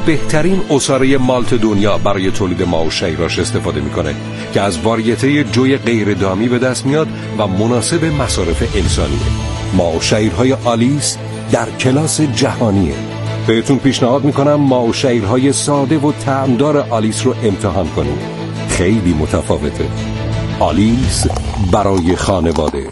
بهترین عصاره مالت دنیا برای تولید ماو شیراش استفاده میکنه که از واریته جوی غیر دامی به دست میاد و مناسب مصارف انسانیه. ماو شیرهای آلیس در کلاس جهانیه. بهتون پیشنهاد میکنم ماو شیرهای ساده و طعمدار آلیس رو امتحان کنید. خیلی متفاوته. آلیس برای خانواده.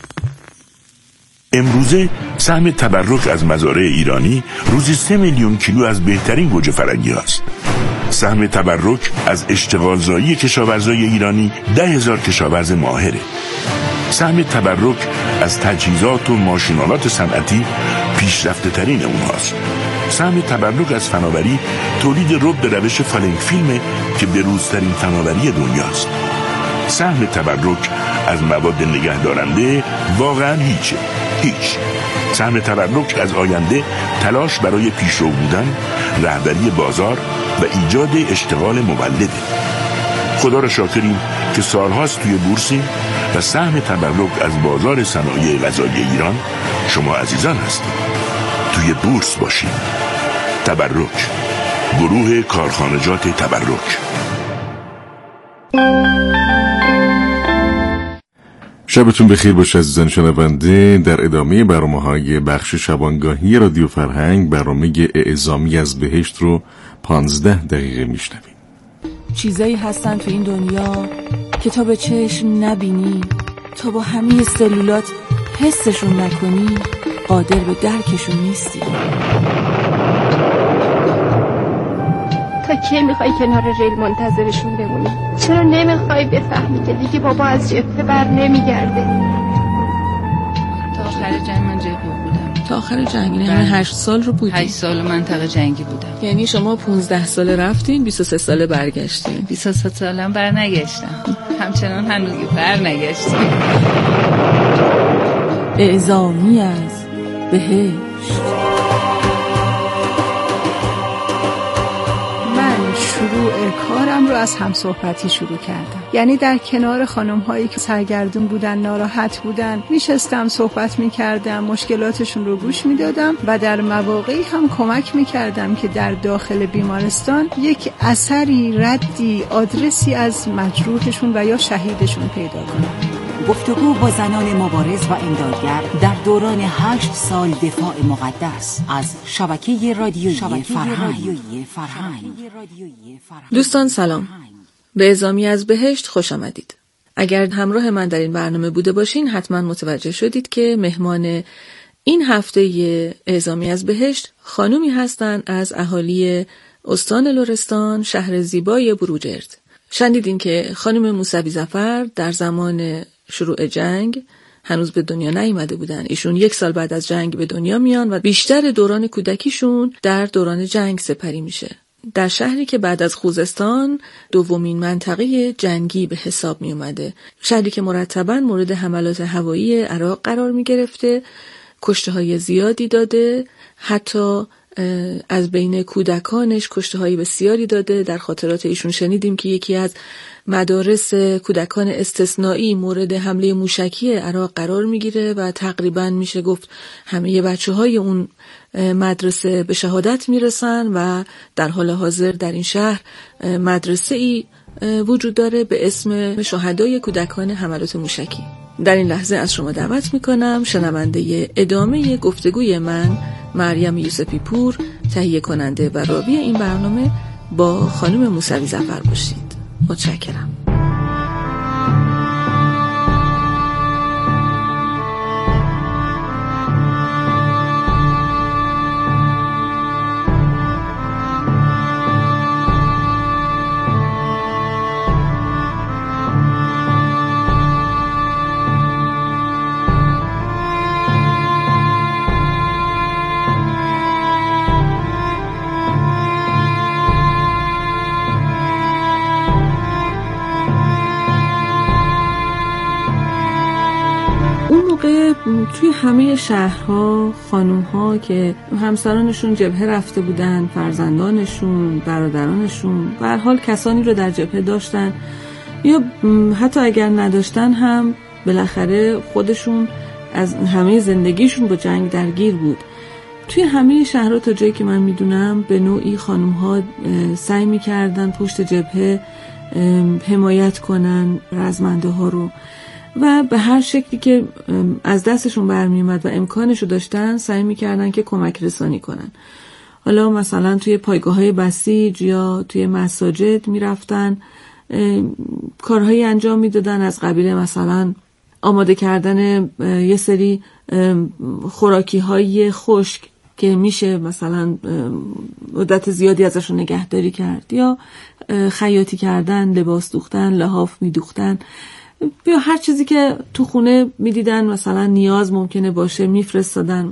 امروزه سهم تبرک از مزارع ایرانی روزی 3 میلیون کیلو از بهترین گوجه فرنگی هست. سهم تبرک از اشتغالزایی کشاورزای ایرانی 10,000 کشاورز ماهره. سهم تبرک از تجهیزات و ماشینالات صنعتی پیشرفته ترین اونهاست. سهم تبرک از فناوری تولید رب به روش فالنگ فیلمه که بروزترین فناوری دنیاست. سهم تبرک از مواد نگهدارنده واقعا هیچ. سهم تبرک از آینده تلاش برای پیشرو بودن، رهبری بازار و ایجاد اشتغال مولده. خدا را شاکریم که سالهاست توی بورسیم و سهم تبرک از بازار صنایع غذایی ایران شما عزیزان هستید. توی بورس باشید. تبرک، گروه کارخانجات تبرک. شبتون بخیر باشه عزیزان شنونده. در ادامه برنامه‌های بخش شبانگاهی رادیو فرهنگ برنامه اعزامی از بهشت رو 15 دقیقه میشنویم. چیزایی هستن تو این دنیا که تا به چشم نبینی، تا با همه سلولات حسشون نکنی، قادر به درکشون نیستی. تا کی میخوای کنار ریل منتظرشون بمونی؟ چرا نمیخوای بفهمی که دیگه بابا از جبهه بر نمیگرده؟ تا آخر جنگ من جبهه بودم. تا آخر جنگ؟ یعنی همه 8 سال رو بودی؟ 8 سال منطقه جنگی بودم. یعنی شما 15 ساله رفتین، 23 ساله برگشتین. 23 سالم برنگشتم. همچنان هنوز برنگشتم. اعزامی از بهشت. شروع کارم رو از همصحبتی شروع کردم. یعنی در کنار خانم هایی که سرگردون بودن، ناراحت بودن، میشستم صحبت میکردم، مشکلاتشون رو گوش میدادم و در مواقعی هم کمک میکردم که در داخل بیمارستان یک اثری، ردی، آدرسی از مجروحشون و یا شهیدشون پیدا کنم. گفتگو با زنان مبارز و امدادگر در دوران 8 سال دفاع مقدس از شبکه رادیویی فرهنگ. دوستان سلام، به اعزامی از بهشت خوش آمدید. اگر همراه من در این برنامه بوده باشین حتما متوجه شدید که مهمان این هفته اعزامی از بهشت خانومی هستند از اهالی استان لرستان، شهر زیبای بروجرد. شنیدین که خانم موسوی ظفر در زمان شروع جنگ هنوز به دنیا نیامده بودن. ایشون 1 سال بعد از جنگ به دنیا میان و بیشتر دوران کودکیشون در دوران جنگ سپری میشه. در شهری که بعد از خوزستان دومین منطقه جنگی به حساب می اومده. شهری که مرتباً مورد حملات هوایی عراق قرار می گرفته، کشته های زیادی داده، حتی از بین کودکانش کشته های بسیاری داده. در خاطرات ایشون شنیدیم که یکی از مدارس کودکان استثنایی مورد حمله موشکی عراق قرار میگیره و تقریبا میشه گفت همه بچه‌های اون مدرسه به شهادت میرسن و در حال حاضر در این شهر مدرسه‌ای وجود داره به اسم شهدای کودکان حملات موشکی. در این لحظه از شما دعوت میکنم شنونده ادامه گفتگوی من، مریم یوسفی پور، تهیه کننده و راوی این برنامه، با خانم موسوی ظفر باشید. متشکرم. توی همه شهرها خانوم‌ها که همسرانشون جبهه رفته بودن، فرزندانشون، برادرانشون، به هر حال کسانی رو در جبهه داشتن یا حتی اگر نداشتن هم بالاخره خودشون از همه زندگیشون با جنگ درگیر بود. توی همه شهرها تا جایی که من میدونم به نوعی خانم‌ها سعی می‌کردن پشت جبهه حمایت کنن رزمنده ها رو و به هر شکلی که از دستشون برمی اومد و امکانشو داشتن سعی می‌کردن که کمک رسانی کنن. حالا مثلا توی پایگاه‌های بسیج یا توی مساجد میرفتن کارهایی انجام میدادن از قبیل مثلا آماده کردن یه سری خوراکی‌های خشک که میشه مثلا مدت زیادی ازشون نگهداری کرد، یا خیاطی کردن، لباس دوختن، لحاف میدوختن، یا هر چیزی که تو خونه میدیدن مثلا نیاز ممکنه باشه میفرستادن،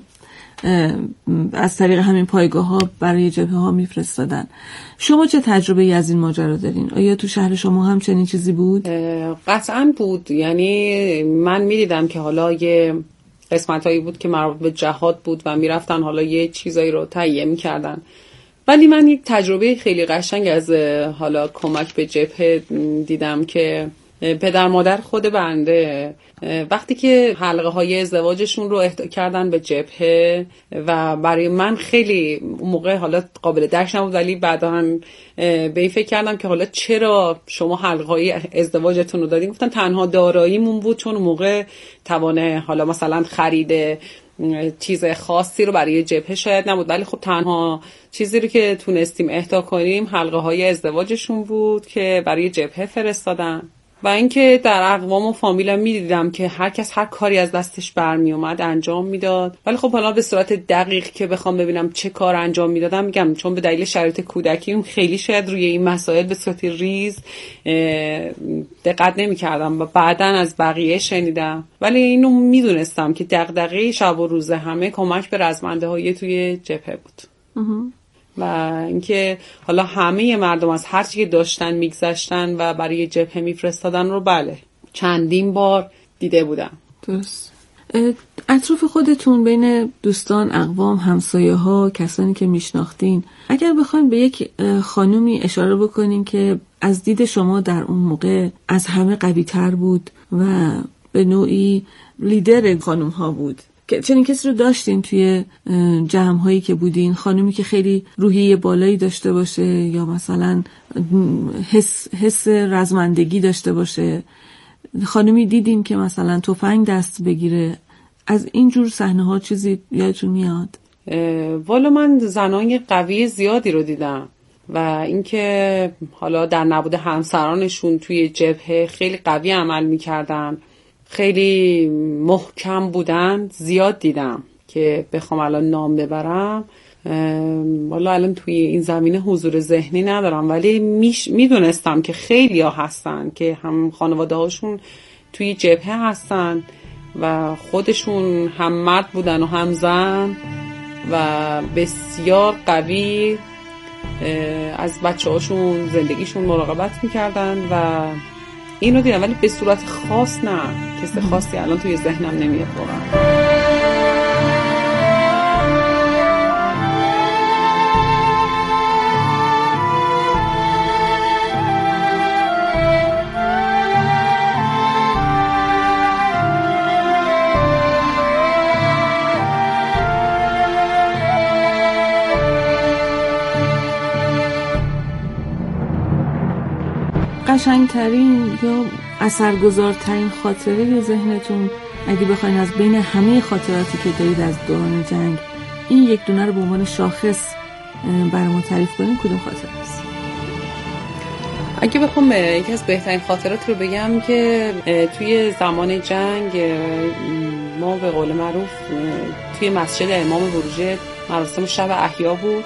از طریق همین پایگاه ها برای جبهه ها میفرستادن. شما چه تجربه ای از این ماجرا دارین؟ آیا تو شهر شما هم چنین چیزی بود؟ قطعاً بود. یعنی من میدیدم که حالا یه قسمتایی بود که مربوط به جهاد بود و میرفتن حالا یه چیزایی رو تهیه میکردن. ولی من یک تجربه خیلی قشنگ از حالا کمک به جبهه دیدم که پدر مادر خود بنده وقتی که حلقه های ازدواجشون رو اهدا کردن به جبهه و برای من خیلی اون موقع حالا قابل درک نبود، ولی بعداً به این فکر کردم که حالا چرا شما حلقه های ازدواجتون رو دادین. گفتن تنها داراییمون بود، چون اون موقع توانه حالا مثلا خرید چیز خاصی رو برای جبهه شاید نبود، ولی خب تنها چیزی رو که تونستیم اهدا کنیم حلقه های ازدواجشون بود که برای جبهه فرستادن. و اینکه در اقوام و فامیلم میدیدم که هر کس هر کاری از دستش برمی اومد انجام میداد، ولی خب حالا به صورت دقیق که بخوام ببینم چه کار انجام میدادم میگم چون به دلیل شرایط کودکیم خیلی شاید روی این مسائل به صورت ریز دقت نمی‌کردم و بعداً از بقیه شنیدم، ولی اینو میدونستم که دغدغه شب و روز همه کمک به رزمنده‌های توی جبهه بود. و اینکه حالا همه مردم از هر چی که داشتن میگذشتن و برای جبهه میفرستادن رو بله چندین بار دیده بودم. درست. اطراف خودتون بین دوستان، اقوام، همسایه ها، کسانی که میشناختین، اگر بخواین به یک خانومی اشاره بکنین که از دید شما در اون موقع از همه قوی تر بود و به نوعی لیدر خانوم ها بود، که چنین کسی رو داشتین توی جمع هایی که بودین؟ خانومی که خیلی روحیه بالایی داشته باشه یا مثلا حس رزمندگی داشته باشه، خانومی دیدین که مثلا تفنگ دست بگیره؟ از این جور صحنه ها چیزی یادتون میاد؟ والا من زنای قوی زیادی رو دیدم و اینکه حالا در نبود همسرانشون توی جبهه خیلی قوی عمل میکردن، خیلی محکم بودن، زیاد دیدم که بخوام الان نام ببرم والا الان توی این زمینه حضور ذهنی ندارم، ولی میدونستم که خیلی ها هستن که هم خانواده هاشون توی جبهه هستن و خودشون هم مرد بودن و هم زن و بسیار قوی از بچه هاشون زندگیشون مراقبت میکردن و اینو دیدم، ولی به صورت خاص نه، کسی خاصی الان توی ذهنم نمیاد واقعا. قشنگترین یا اثرگذارترین خاطره ذهنتون اگه بخواین از بین همه خاطراتی که دارید از دوران جنگ این یک دونه رو به عنوان شاخص برامون تعریف کنین، کدوم خاطره است؟ اگه بخوام یکی از بهترین خاطرات رو بگم که توی زمان جنگ ما به قول معروف توی مسجد امام بروجرد مراسم شب احیا بود.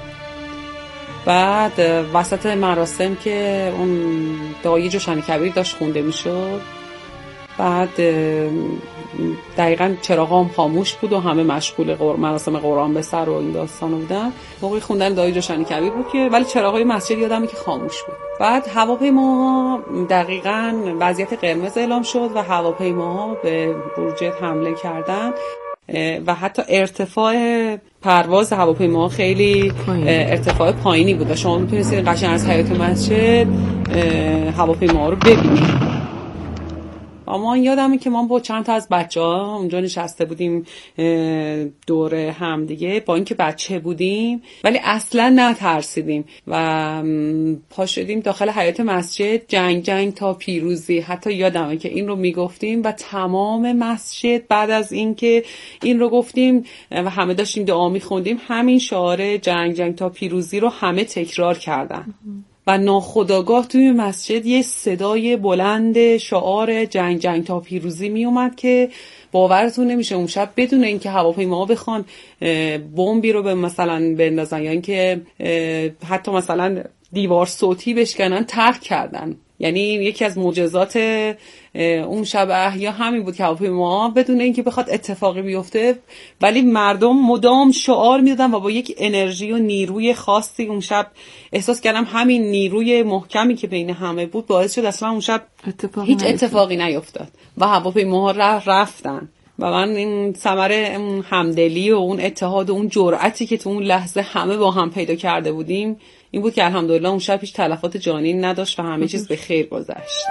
بعد وسط مراسم که اون دعای جوشن کبیر داشت خونده میشد، بعد دقیقاً چراغام خاموش بود و همه مشغول مراسم قرآن به سر و این داستان بودن. موقع خوندن دعای جوشن کبیر بود که ولی چراغای مسجد یادمه که خاموش بود. بعد هواپیما دقیقاً وضعیت قرمز اعلام شد و هواپیماها به بروجرد حمله کردن و حتی ارتفاع پرواز هواپیما خیلی ارتفاع پایینی بود و شما میتونستید قشنگ از حیاط مسجد هواپیما رو ببینید. اما یادمه که ما با چند تا از بچه‌ها اونجا نشسته بودیم دور هم دیگه، با اینکه بچه بودیم ولی اصلا نترسیدیم و پا شدیم داخل حیاط مسجد، جنگ تا پیروزی. حتی یادمه که این رو میگفتیم و تمام مسجد بعد از اینکه این رو گفتیم و همه داشتیم دعا میخوندیم، همین شعار جنگ تا پیروزی رو همه تکرار کردن و ناخودآگاه توی مسجد یه صدای بلند شعار جنگ تا پیروزی می اومد که باورتون نمیشه اون شب بدون اینکه هواپیماها بخوان بمبی رو به مثلا بندازن یا اینکه حتی مثلا دیوار صوتی بشکنن، ترک کردن. یعنی یکی از معجزات اون شب احیا همین بود که هواپیما بدون اینکه بخواد اتفاقی بیفته ولی مردم مدام شعار میدادن و با یک انرژی و نیروی خاصی اون شب احساس کردم همین نیروی محکمی که بین همه بود باعث شد اصلا اون شب هیچ اتفاقی نیفتاد و هواپیماها رفتن. و من این ثمره اون همدلی و اون اتحاد و اون جرأتی که تو اون لحظه همه با هم پیدا کرده بودیم این بود که الحمدلله اون شب هیچ تلفات جانی نداشت و همه چیز به خیر گذشت.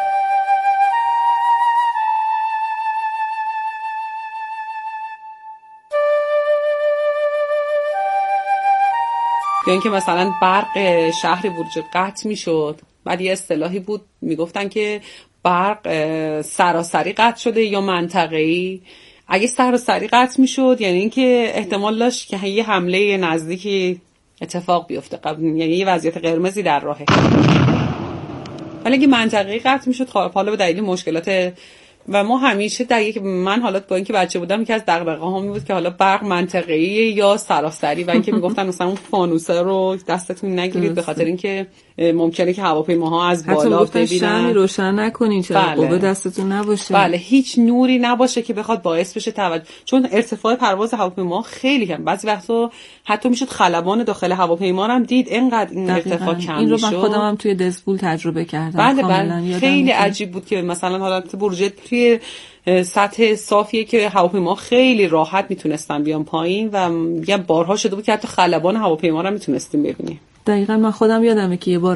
یا اینکه مثلا برق شهر برج قطع میشد، بعد یه اصطلاحی بود میگفتن که برق سراسری قطع شده یا منطقه‌ای. اگه سراسری قطع میشد یعنی اینکه احتمال داشت که یه حمله نزدیکی اتفاق بیفته، یعنی یه وضعیت قرمزی در راهه. ولی اگه منطقه‌ای قطع میشد حالا به دلیل مشکلات و ما همیشه من حالت با اینکه بچه بودم یکی از دغدغه‌هام بود که حالا برق منطقه‌ای یا سراسری و اینکه میگفتن مثلا اون فانوسه رو دستتون نگیرید به خاطر اینکه ممکنه که هواپیماها از بالا ببینن. شمعی روشن نکنین چرا قوه دستتون نباشه. بله، هیچ نوری نباشه که بخواد باعث بشه توجه، چون ارتفاع پرواز هواپیما خیلی کم، بعضی وقتا حتی میشد خلبان داخل هواپیما هم دید، اینقدر این ارتفاع کم این رو میشد. من خودم هم توی دزفول تجربه کردم. بله خیلی عجیب بود که مثلا حالت برج توی سطح صافیه که هواپیما خیلی راحت میتونستن بیان پایین و یه بارها شده بود که حتی خلبان هواپیما رو میتونستیم ببینیم. دقیقاً من خودم یادمه که یه بار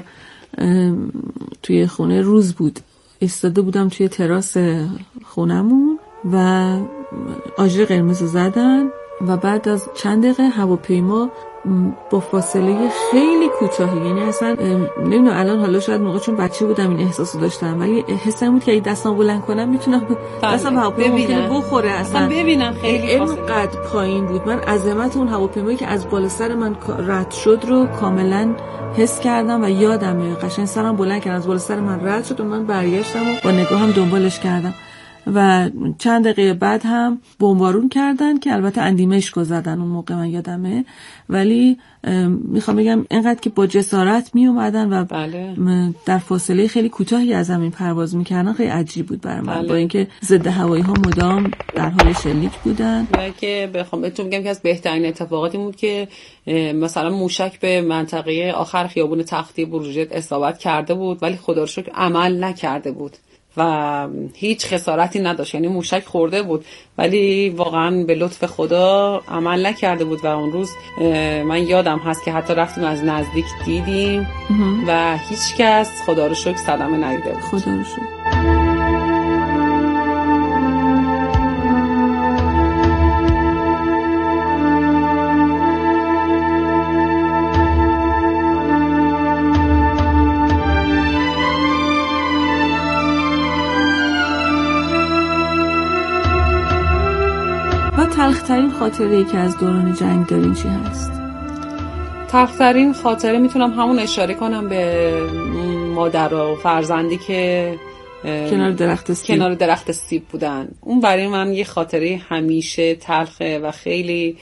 توی خونه روز بود، ایستاده بودم توی تراس خونمون و آژیر قرمز رو زدن و بعد از چند دقیقه هواپیما با فاصله خیلی کوتاهی، یعنی اصلا نمیدونم الان حالا شاید موقع چون بچه بودم این احساسو داشتم ولی حسم بود که اگه دستم بلند کنم میتونم دستم هواپیما ممکنه بخوره اصلا ببینم. خیلی اینقدر پایین بود. من عظمت اون هواپیمایی که از بالا سر من رد شد رو کاملا حس کردم و یادمه قشنگ سرم بلند کردم، از بالا سر من رد شد و من برگشتم و با نگاهم دنبالش کردم و چند دقیقه بعد هم بمبارون کردن که البته اندیمشکو زدن اون موقع من یادمه، ولی میخوام بگم اینقدر که با جسارت می اومدن و در فاصله خیلی کوتاهی از زمین پرواز میکردن خیلی عجیب بود برای من. با اینکه ضد هوایی ها مدام در حال شلیک بودن. که بخوام بهتون بگم که از بهترین اتفاقاتی بود که مثلا موشک به منطقه آخر خیابون تختی برج اصابت کرده بود ولی خدا رو شکر عمل نکرده بود و هیچ خسارتی نداشت، یعنی موشک خورده بود ولی واقعا به لطف خدا عمل نکرده بود و اون روز من یادم هست که حتی رفتیم از نزدیک دیدیم و هیچ کس خدا رو شکر صدمه ندیده بود. خدا رو شکر. تلخترین خاطره‌ای که از دوران جنگ دارین چی هست؟ تلخترین خاطره میتونم همون اشاره کنم به مادر و فرزندی که کنار درخت سیب بودن. اون برای من یه خاطره همیشه تلخه و خیلی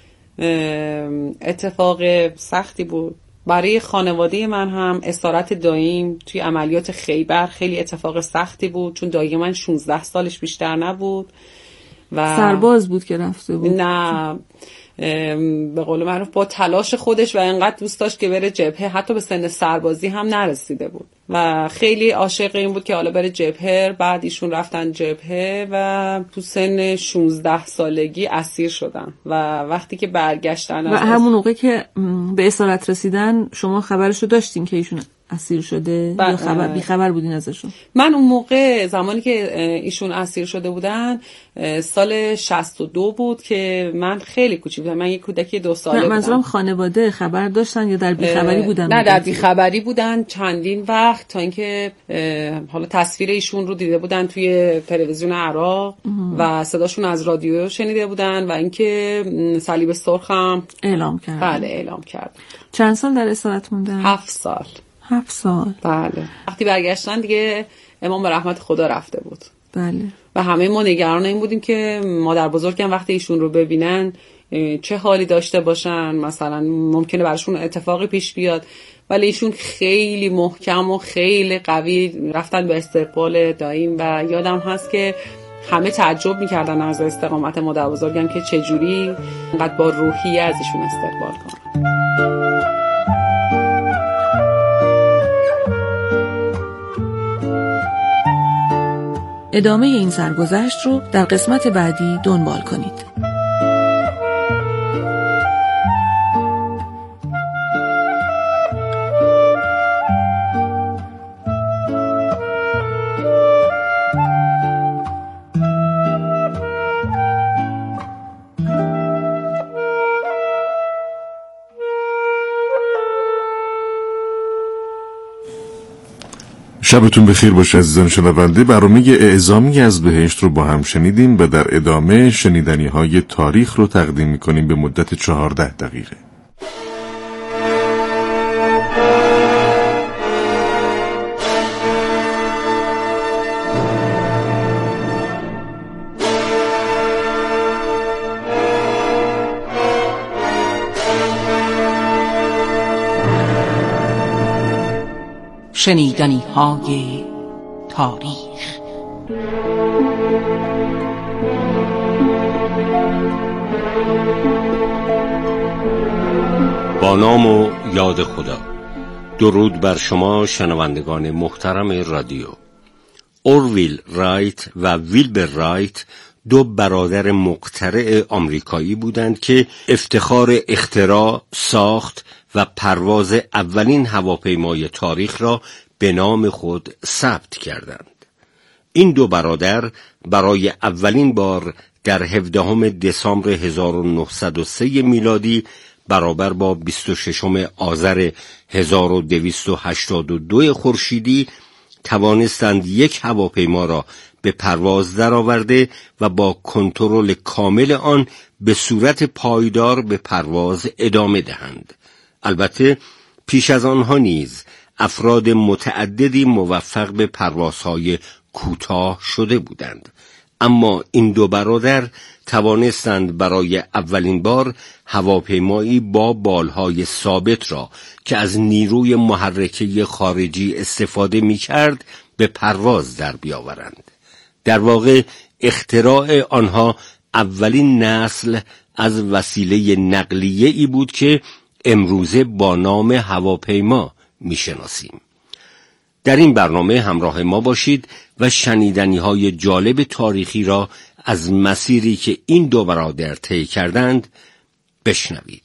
اتفاق سختی بود. برای خانواده من هم اسارت داییم توی عملیات خیبر خیلی اتفاق سختی بود، چون دایی من 16 سالش بیشتر نبود و سرباز بود که رفته بود. نه به قول معروف با تلاش خودش و انقدر دوست داشت که بره جبهه، حتی به سن سربازی هم نرسیده بود و خیلی عاشق این بود که حالا بره جبهه. بعد ایشون رفتن جبهه و تو سن 16 سالگی اسیر شدن و وقتی که برگشتن و همون موقع که به اسارت رسیدن شما خبرشو داشتین که ایشون اسیر شده یا بی خبر بودین ازشون؟ من اون موقع زمانی که ایشون اسیر شده بودن سال 62 بود که من خیلی کوچیک بودم، من یک کودکی 2 ساله بودم. منظورم خانواده خبر داشتن یا در بیخبری بودن؟ نه در بیخبری بودن چندین وقت، تا اینکه حالا تصویر ایشون رو دیده بودن توی تلویزیون عراق و صداشون از رادیو شنیده بودن و اینکه صلیب سرخ هم اعلام کرد. بله اعلام کرد. چند سال در اسارت موندن؟ 7 سال. 7 سال. بله. وقتی برگشتن دیگه امام به رحمت خدا رفته بود. بله. و همه ما نگران این بودیم که مادر بزرگم وقتی ایشون رو ببینن چه حالی داشته باشن، مثلا ممکنه براشون اتفاقی پیش بیاد. ولی ایشون خیلی محکم و خیلی قوی رفتن به استقبال دایم و یادم هست که همه تعجب میکردن از استقامت مادر بزرگم که چجوری انقدر با روحیه از ایشون استقبال کنن. ادامه این سرگذشت رو در قسمت بعدی دنبال کنید. شبتون بخیر باشه عزیزان شنونده. برنامه اعزامی از بهشت رو با هم شنیدیم و در ادامه شنیدنی های تاریخ رو تقدیم میکنیم به مدت 14 دقیقه. شنیدنی های تاریخ. با نام و یاد خدا. درود بر شما شنوندگان محترم رادیو. اورویل رایت و ویلبر رایت دو برادر مخترع آمریکایی بودند که افتخار اختراع، ساخت و پرواز اولین هواپیمای تاریخ را به نام خود ثبت کردند. این دو برادر برای اولین بار در 17 دسامبر 1903 میلادی برابر با 26 آذر 1282 خورشیدی توانستند یک هواپیما را به پرواز درآورده و با کنترل کامل آن به صورت پایدار به پرواز ادامه دهند. البته پیش از آنها نیز افراد متعددی موفق به پروازهای کوتاه شده بودند، اما این دو برادر توانستند برای اولین بار هواپیمایی با بالهای ثابت را که از نیروی محرکه خارجی استفاده می‌کرد به پرواز در بیاورند. در واقع اختراع آنها اولین نسل از وسیله نقلیه‌ای بود که امروزه با نام هواپیما میشناسیم. در این برنامه همراه ما باشید و شنیدنی‌های جالب تاریخی را از مسیری که این دو برادر طی کردند بشنوید.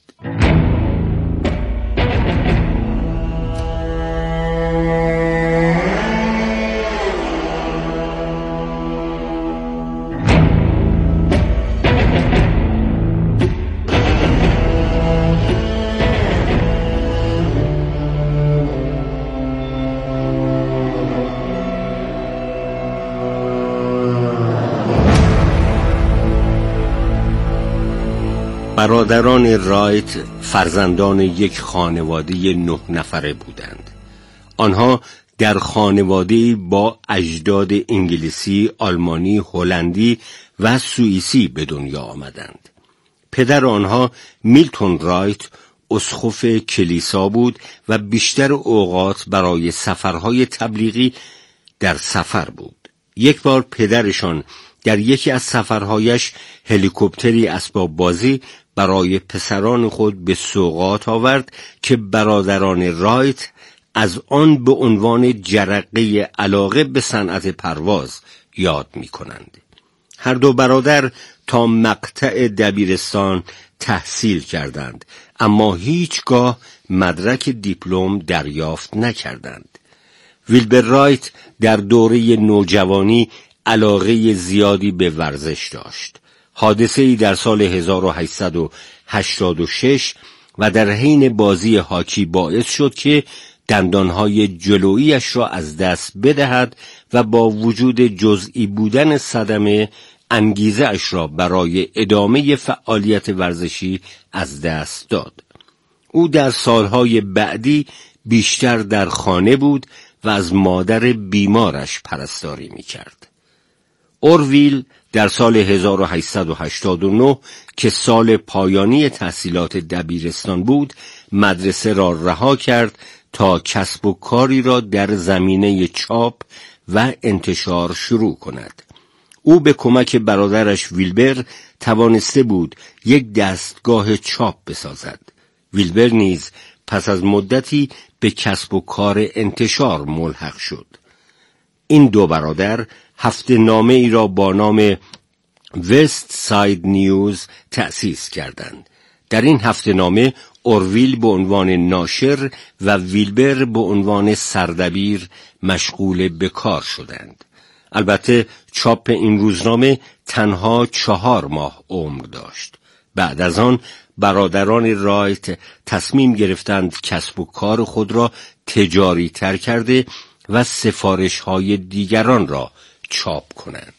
برادران رایت فرزندان یک خانواده 9 نفره بودند. آنها در خانواده‌ای با اجداد انگلیسی، آلمانی، هلندی و سوئیسی به دنیا آمدند. پدر آنها میلتون رایت اسقف کلیسا بود و بیشتر اوقات برای سفرهای تبلیغی در سفر بود. یک بار پدرشان در یکی از سفرهایش هلیکوپتری اسباب بازی برای پسران خود به سوغات آورد که برادران رایت از آن به عنوان جرقه علاقه به صنعت پرواز یاد می کنند. هر دو برادر تا مقطع دبیرستان تحصیل کردند، اما هیچگاه مدرک دیپلم دریافت نکردند. ویلبر رایت در دوره نوجوانی علاقه زیادی به ورزش داشت. حادثه‌ای در سال 1886 و در حین بازی هاکی باعث شد که دندانهای جلوییش را از دست بدهد و با وجود جزئی بودن صدمه انگیزه اش را برای ادامه فعالیت ورزشی از دست داد. او در سالهای بعدی بیشتر در خانه بود و از مادر بیمارش پرستاری می‌کرد. اورویل در سال 1889 که سال پایانی تحصیلات دبیرستان بود، مدرسه را رها کرد تا کسب و کاری را در زمینه چاپ و انتشار شروع کند. او به کمک برادرش ویلبر توانسته بود یک دستگاه چاپ بسازد. ویلبر نیز پس از مدتی به کسب و کار انتشار ملحق شد. این دو برادر هفته نامه ای را با نام وست ساید نیوز تأسیس کردند. در این هفته نامه اورویل به عنوان ناشر و ویلبر به عنوان سردبیر مشغول به کار شدند. البته چاپ این روزنامه تنها 4 ماه عمر داشت. بعد از آن برادران رایت تصمیم گرفتند کسب و کار خود را تجاری تر کرده و سفارش های دیگران را چاپ کنند.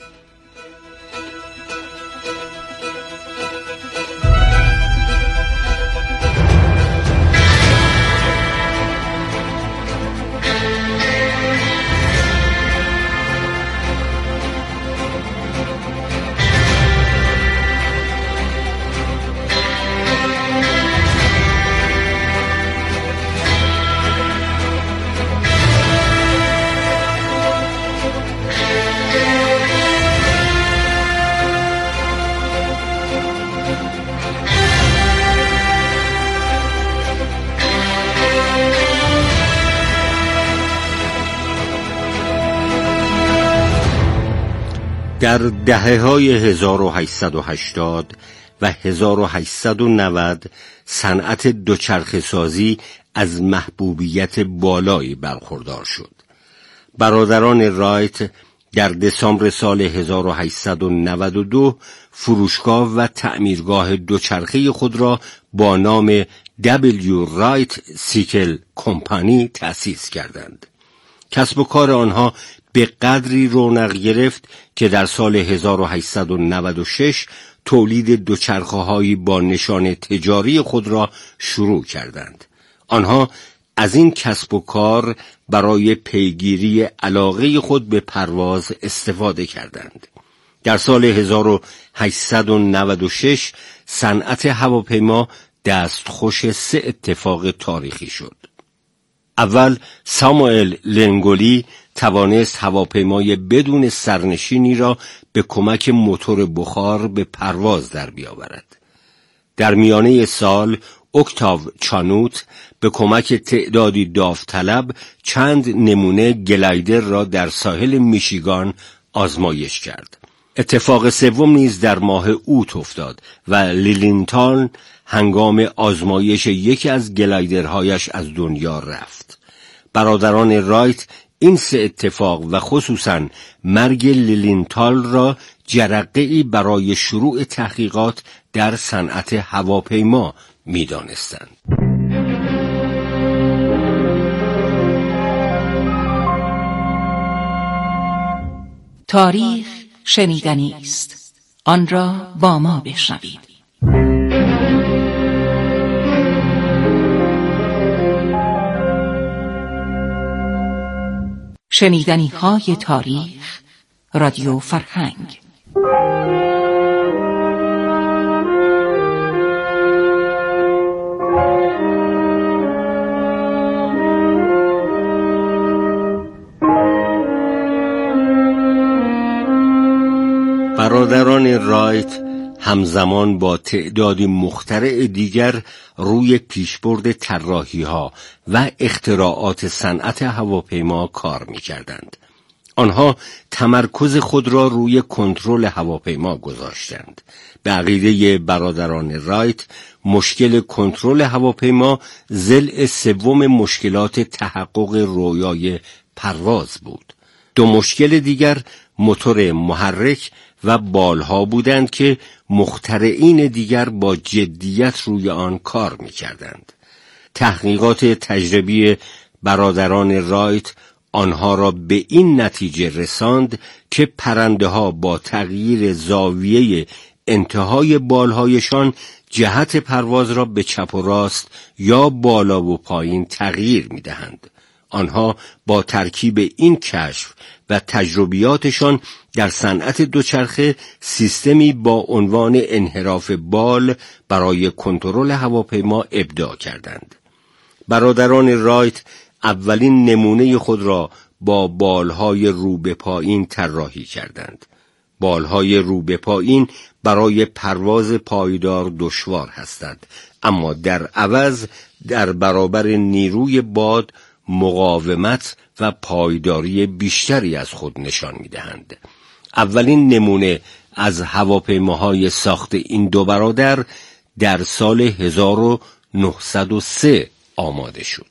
در دهه‌های 1880 و 1890 صنعت دوچرخه سازی از محبوبیت بالایی برخوردار شد. برادران رایت در دسامبر سال 1892 فروشگاه و تعمیرگاه دوچرخه خود را با نام W Wright Cycle Company تأسیس کردند. کسب و کار آنها به قدری رونق گرفت که در سال 1896 تولید دوچرخه‌هایی با نشان تجاری خود را شروع کردند. آنها از این کسب و کار برای پیگیری علاقه خود به پرواز استفاده کردند. در سال 1896 صنعت هواپیما دستخوش 3 اتفاق تاریخی شد. اول، ساموئل لنگولی توانست هواپیمای بدون سرنشینی را به کمک موتور بخار به پرواز در بیاورد. در میانه سال، اکتاو چانوت به کمک تعدادی داوطلب چند نمونه گلایدر را در ساحل میشیگان آزمایش کرد. اتفاق سوم نیز در ماه اوت افتاد و لیلینتال هنگام آزمایش یکی از گلایدرهایش از دنیا رفت. برادران رایت این 3 اتفاق و خصوصاً مرگ لیلینتال را جرقه‌ای برای شروع تحقیقات در صنعت هواپیما می‌دانستند. تاریخ شنیدنی است. آن را با ما بشنوید. شنیدنی‌های تاریخ، رادیو فرهنگ. برادران رایت همزمان با تعدادی مخترع دیگر روی پیشبرد طراحی‌ها و اختراعات صنعت هواپیما کار می‌کردند. آنها تمرکز خود را روی کنترل هواپیما گذاشتند. به عقیده برادران رایت، مشکل کنترل هواپیما ضلع سوم مشکلات تحقق رویای پرواز بود. دو مشکل دیگر موتور محرک و بالها بودند که مخترعین دیگر با جدیت روی آن کار می‌کردند. تحقیقات تجربی برادران رایت آنها را به این نتیجه رساند که پرنده‌ها با تغییر زاویه انتهای بالهایشان جهت پرواز را به چپ و راست یا بالا و پایین تغییر می‌دهند. آنها با ترکیب این کشف و تجربیاتشان در صنعت دوچرخه سیستمی با عنوان انحراف بال برای کنترل هواپیما ابداع کردند. برادران رایت اولین نمونه خود را با بالهای رو به پایین طراحی کردند. بالهای رو به پایین برای پرواز پایدار دشوار هستند، اما در عوض در برابر نیروی باد مقاومت و پایداری بیشتری از خود نشان می‌دهند. اولین نمونه از هواپیماهای ساخت این دو برادر در سال 1903 آماده شد.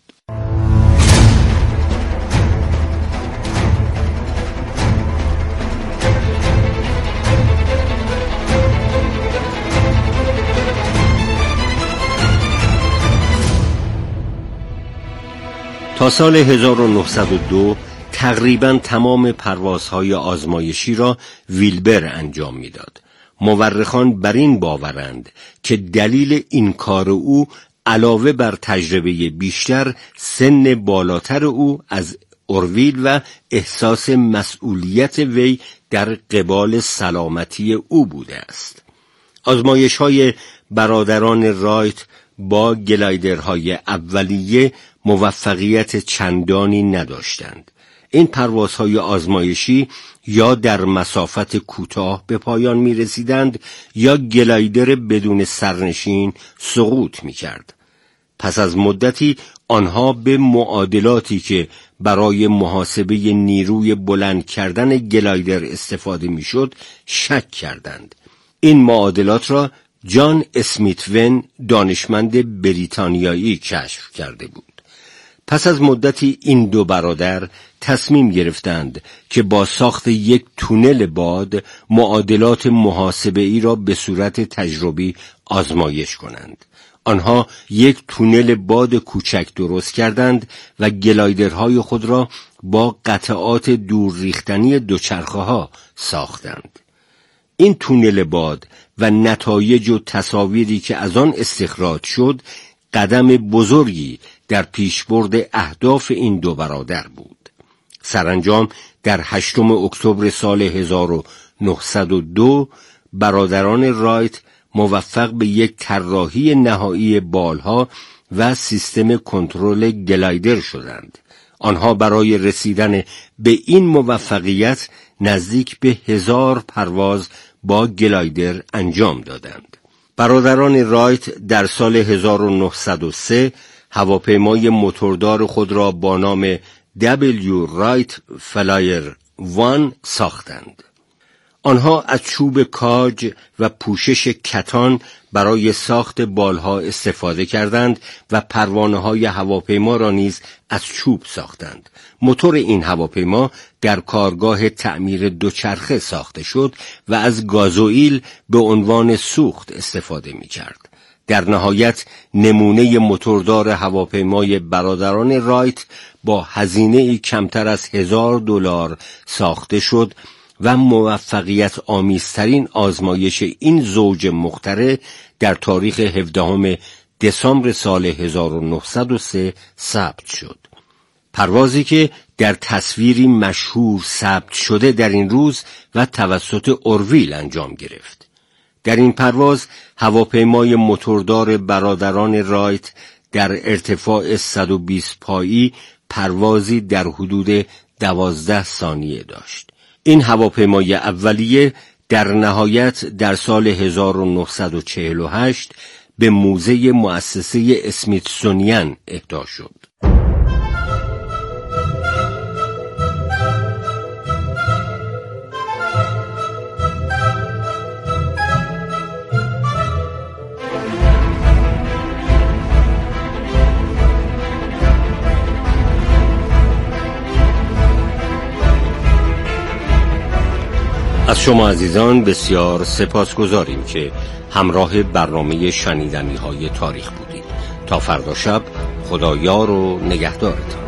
تا سال 1902 تقریباً تمام پروازهای آزمایشی را ویلبر انجام میداد. مورخان بر این باورند که دلیل این کار او علاوه بر تجربه بیشتر سن بالاتر او از اورویل و احساس مسئولیت وی در قبال سلامتی او بوده است. آزمایش‌های برادران رایت با گلایدرهای اولیه موفقیت چندانی نداشتند. این پروازهای آزمایشی یا در مسافت کوتاه به پایان می رسیدند یا گلایدر بدون سرنشین سقوط می کرد. پس از مدتی آنها به معادلاتی که برای محاسبه نیروی بلند کردن گلایدر استفاده می شد شک کردند. این معادلات را جان اسمیت ون دانشمند بریتانیایی کشف کرده بود. پس از مدتی این دو برادر تصمیم گرفتند که با ساخت یک تونل باد معادلات محاسبه‌ای را به صورت تجربی آزمایش کنند. آنها یک تونل باد کوچک درست کردند و گلایدرهای خود را با قطعات دور ریختنی دوچرخه‌ها ساختند. این تونل باد و نتایج و تصاویری که از آن استخراج شد قدم بزرگی در پیشبرد اهداف این دو برادر بود. سرانجام در 8 اکتبر سال 1902 برادران رایت موفق به یک طراحی نهایی بالها و سیستم کنترل گلایدر شدند. آنها برای رسیدن به این موفقیت نزدیک به 1000 پرواز با گلایدر انجام دادند. برادران رایت در سال 1903 هواپیمای موتوردار خود را با نام W Wright Flyer 1 ساختند. آنها از چوب کاج و پوشش کتان برای ساخت بالها استفاده کردند و پروانه‌های هواپیما را نیز از چوب ساختند. موتور این هواپیما در کارگاه تعمیر دوچرخه ساخته شد و از گازوئیل به عنوان سوخت استفاده می‌کرد. در نهایت نمونه موتوردار هواپیمای برادران رایت با هزینه‌ای کمتر از $1000 ساخته شد و موفقیت آمیزترین آزمایش این زوج مخترع در تاریخ 17 دسامبر سال 1903 ثبت شد. پروازی که در تصویری مشهور ثبت شده در این روز و توسط اورویل انجام گرفت. در این پرواز هواپیمای موتوردار برادران رایت در ارتفاع 120 پایی پروازی در حدود 12 ثانیه داشت. این هواپیمای اولیه در نهایت در سال 1948 به موزه مؤسسه اسمیتسونیان اهدا شد. از شما عزیزان بسیار سپاسگزاریم که همراه برنامه شنیدنی‌های تاریخ بودید. تا فردا شب خدایار و نگهدارتان.